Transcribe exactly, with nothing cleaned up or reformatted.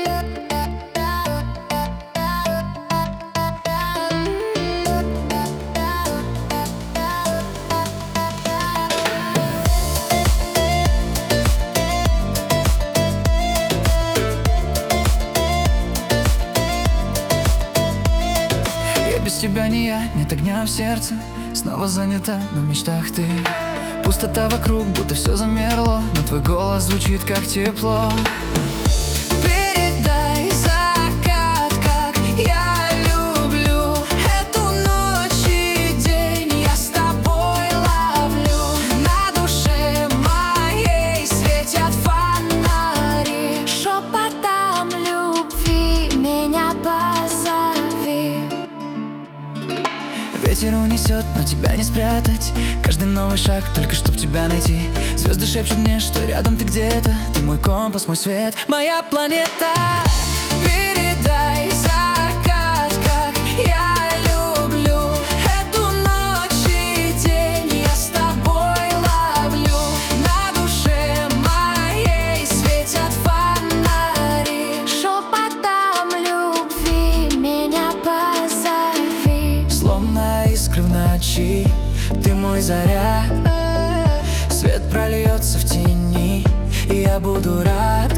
Без тебя не я, нет огня в сердце. Снова занята, но в мечтах ты. Пустота вокруг, будто все замерло, но твой голос звучит как тепло. Передай закат, как я люблю эту ночь и день. Я с тобой ловлю. На душе моей светят фонари. Шепотом любви меня позови. Ветер унесет, но тебя не спрятать. Каждый новый шаг, только чтоб тебя найти. Звезды шепчут мне, что рядом ты где-то. Ты мой компас, мой свет, моя планета. Передай закат, как я люблю эту ночь и день. Я с тобой ловлю. На душе моей светят фонари. Шепотом любви меня позови. Словно искры в ночи, ты мой заряд. Свет прольется в тени, и я буду рад.